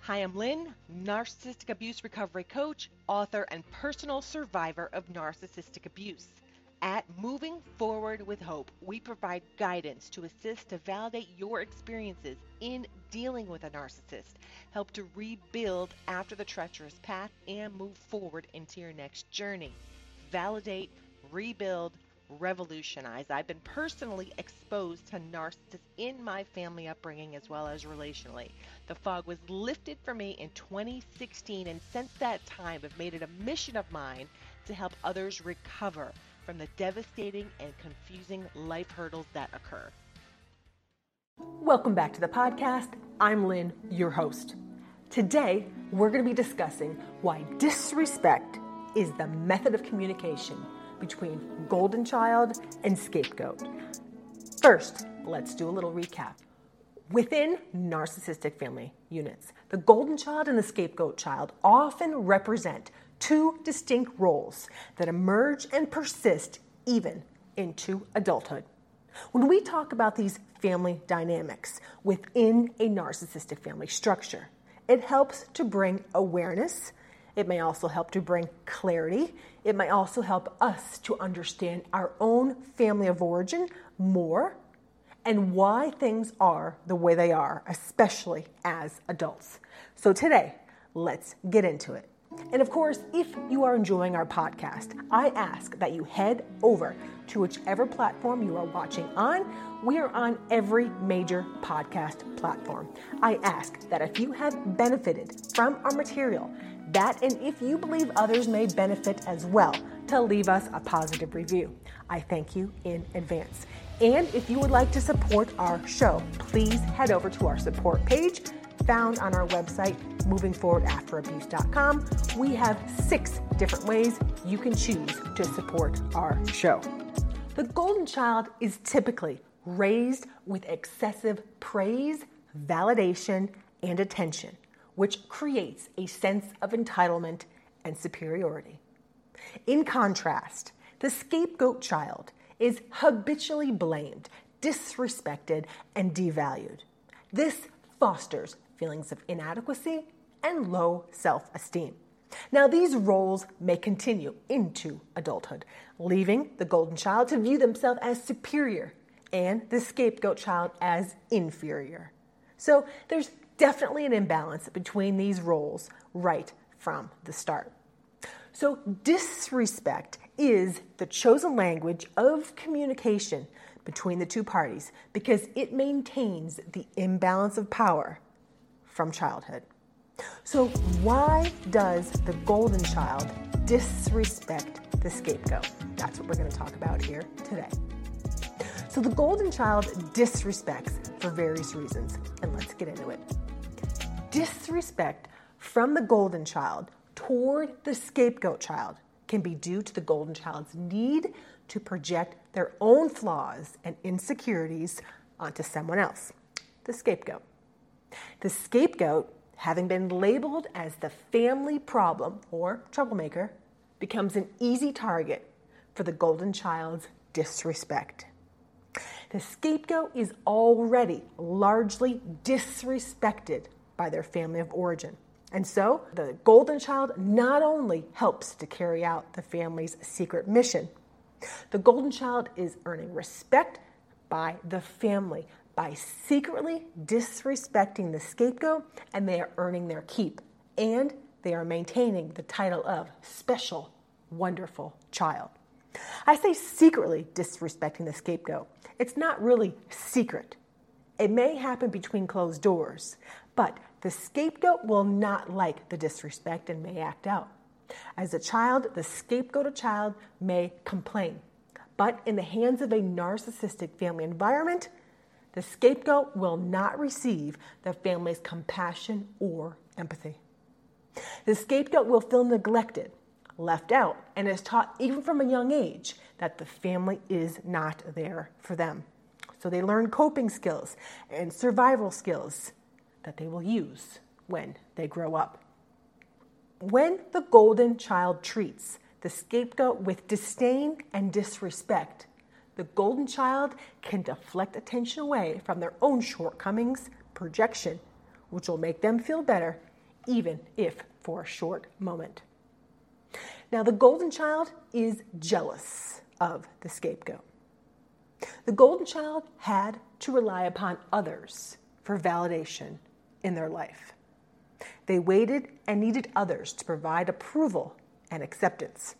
Hi, I'm Lynn, narcissistic abuse recovery coach, author, and personal survivor of narcissistic abuse. At Moving Forward with Hope, we provide guidance to assist to validate your experiences in dealing with a narcissist, help to rebuild after the treacherous path, and move forward into your next journey. Validate, rebuild, revolutionize. I've been personally exposed to narcissists in my family upbringing as well as relationally. The fog was lifted for me in 2016, and since that time, I've made it a mission of mine to help others recover from the devastating and confusing life hurdles that occur. Welcome back to the podcast. I'm Lynn, your host. Today, we're going to be discussing why disrespect is the method of communication between golden child and scapegoat. First, let's do a little recap. Within narcissistic family units, the golden child and the scapegoat child often represent two distinct roles that emerge and persist even into adulthood. When we talk about these family dynamics within a narcissistic family structure, it helps to bring awareness. It may also help to bring clarity. It may also help us to understand our own family of origin more and why things are the way they are, especially as adults. So today, let's get into it. And of course, if you are enjoying our podcast, I ask that you head over to whichever platform you are watching on. We are on every major podcast platform. I ask that if you have benefited from our material, and if you believe others may benefit as well, to leave us a positive review. I thank you in advance. And if you would like to support our show, please head over to our support page found on our website, movingforwardafterabuse.com. We have 6 different ways you can choose to support our show. The golden child is typically raised with excessive praise, validation, and attention, which creates a sense of entitlement and superiority. In contrast, the scapegoat child is habitually blamed, disrespected, and devalued. This fosters feelings of inadequacy and low self-esteem. Now, these roles may continue into adulthood, leaving the golden child to view themselves as superior and the scapegoat child as inferior. So there's definitely an imbalance between these roles right from the start. So disrespect is the chosen language of communication between the two parties because it maintains the imbalance of power from childhood. So why does the golden child disrespect the scapegoat? That's what we're going to talk about here today. So the golden child disrespects for various reasons, and let's get into it. Disrespect from the golden child toward the scapegoat child can be due to the golden child's need to project their own flaws and insecurities onto someone else, the scapegoat. The scapegoat, having been labeled as the family problem or troublemaker, becomes an easy target for the golden child's disrespect. The scapegoat is already largely disrespected by their family of origin. And so the golden child not only helps to carry out the family's secret mission, the golden child is earning respect by the family by secretly disrespecting the scapegoat, and they are earning their keep, and they are maintaining the title of special, wonderful child. I say secretly disrespecting the scapegoat. It's not really secret. It may happen between closed doors, but the scapegoat will not like the disrespect and may act out. As a child, the scapegoated child may complain, but in the hands of a narcissistic family environment, the scapegoat will not receive the family's compassion or empathy. The scapegoat will feel neglected, left out, and is taught even from a young age that the family is not there for them. So they learn coping skills and survival skills that they will use when they grow up. When the golden child treats the scapegoat with disdain and disrespect, the golden child can deflect attention away from their own shortcomings, projection, which will make them feel better even if for a short moment. Now, the golden child is jealous of the scapegoat. The golden child had to rely upon others for validation in their life. They waited and needed others to provide approval and acceptance.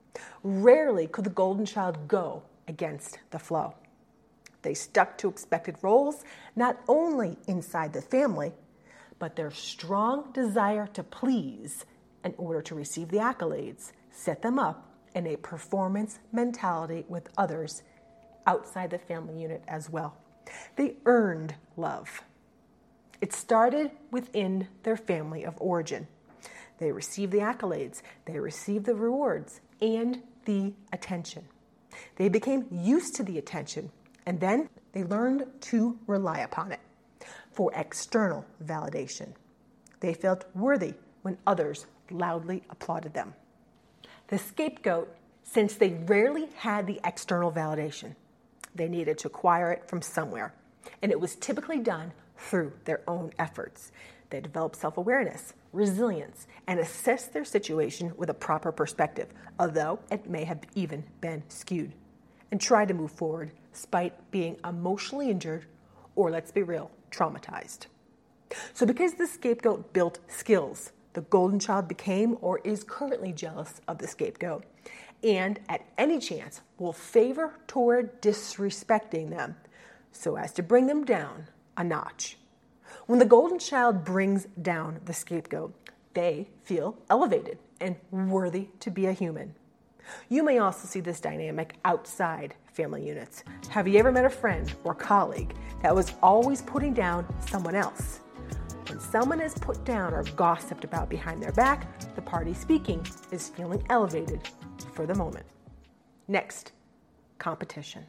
Rarely could the golden child go against the flow. They stuck to expected roles, not only inside the family, but their strong desire to please in order to receive the accolades set them up in a performance mentality with others outside the family unit as well. They earned love. It started within their family of origin. They received the accolades, they received the rewards, and the attention. They became used to the attention, and then they learned to rely upon it for external validation. They felt worthy when others loudly applauded them. The scapegoat, since they rarely had the external validation, they needed to acquire it from somewhere, and it was typically done through their own efforts. They developed self-awareness, resilience, and assessed their situation with a proper perspective, although it may have even been skewed, and tried to move forward despite being emotionally injured or, let's be real, traumatized. So because the scapegoat built skills, the golden child became or is currently jealous of the scapegoat, and at any chance will favor toward disrespecting them so as to bring them down a notch. When the golden child brings down the scapegoat, they feel elevated and worthy to be a human. You may also see this dynamic outside family units. Have you ever met a friend or colleague that was always putting down someone else? When someone is put down or gossiped about behind their back, the party speaking is feeling elevated for the moment. Next, competition.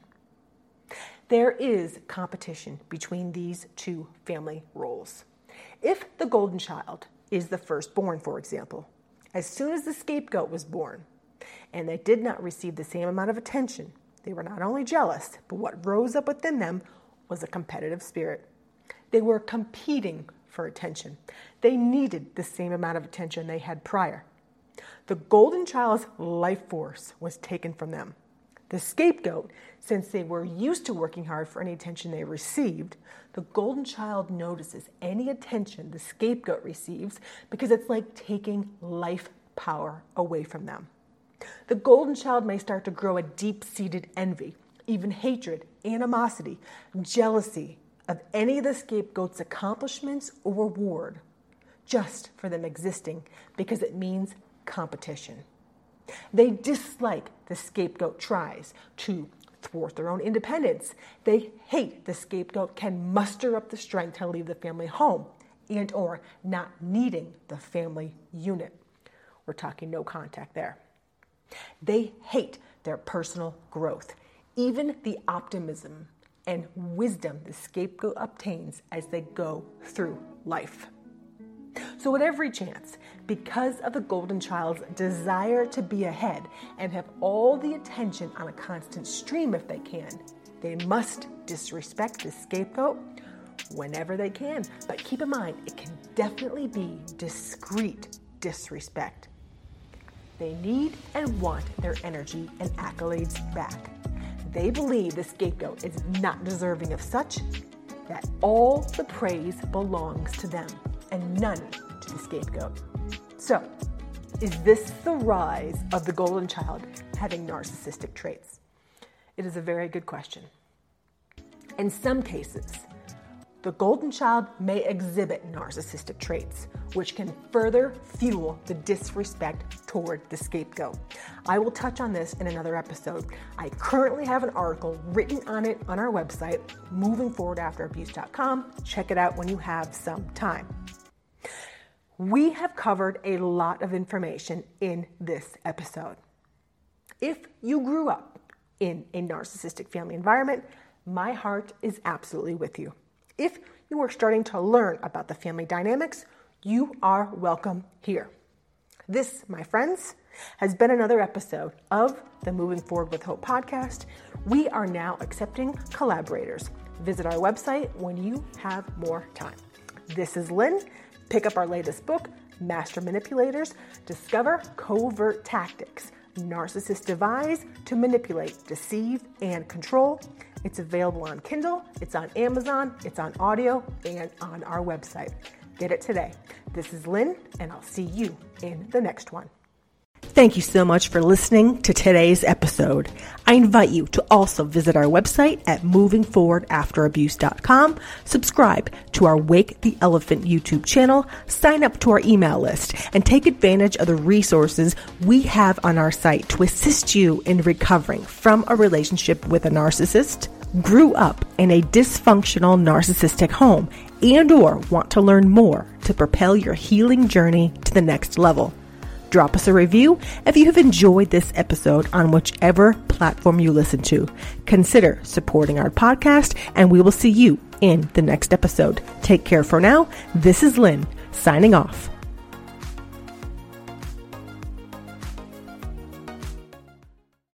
There is competition between these two family roles. If the golden child is the firstborn, for example, as soon as the scapegoat was born and they did not receive the same amount of attention, they were not only jealous, but what rose up within them was a competitive spirit. They were competing for attention. They needed the same amount of attention they had prior. The golden child's life force was taken from them. The scapegoat, since they were used to working hard for any attention they received, the golden child notices any attention the scapegoat receives because it's like taking life power away from them. The golden child may start to grow a deep-seated envy, even hatred, animosity, jealousy of any of the scapegoat's accomplishments or reward, just for them existing because it means competition. They dislike the scapegoat tries to thwart their own independence. They hate the scapegoat can muster up the strength to leave the family home and or not needing the family unit. We're talking no contact there. They hate their personal growth, even the optimism and wisdom the scapegoat obtains as they go through life. So at every chance, because of the golden child's desire to be ahead and have all the attention on a constant stream if they can, they must disrespect the scapegoat whenever they can. But keep in mind, it can definitely be discreet disrespect. They need and want their energy and accolades back. They believe the scapegoat is not deserving of such, that all the praise belongs to them and none to the scapegoat. So, is this the rise of the golden child having narcissistic traits? It is a very good question. In some cases, the golden child may exhibit narcissistic traits, which can further fuel the disrespect toward the scapegoat. I will touch on this in another episode. I currently have an article written on it on our website, movingforwardafterabuse.com. Check it out when you have some time. We have covered a lot of information in this episode. If you grew up in a narcissistic family environment, my heart is absolutely with you. If you are starting to learn about the family dynamics, you are welcome here. This, my friends, has been another episode of the Moving Forward with Hope podcast. We are now accepting collaborators. Visit our website when you have more time. This is Lynn. Pick up our latest book, Master manipulators discover covert tactics narcissists devise to manipulate, deceive, and control. It's available on Kindle, it's on Amazon, it's on audio, and on our website. Get it today. This is Lynn, and I'll see you in the next one. Thank you so much for listening to today's episode. I invite you to also visit our website at movingforwardafterabuse.com, subscribe to our Wake the Elephant YouTube channel, sign up to our email list, and take advantage of the resources we have on our site to assist you in recovering from a relationship with a narcissist, grew up in a dysfunctional narcissistic home, and or want to learn more to propel your healing journey to the next level. Drop us a review if you have enjoyed this episode on whichever platform you listen to. Consider supporting our podcast, and we will see you in the next episode. Take care for now. This is Lynn, signing off.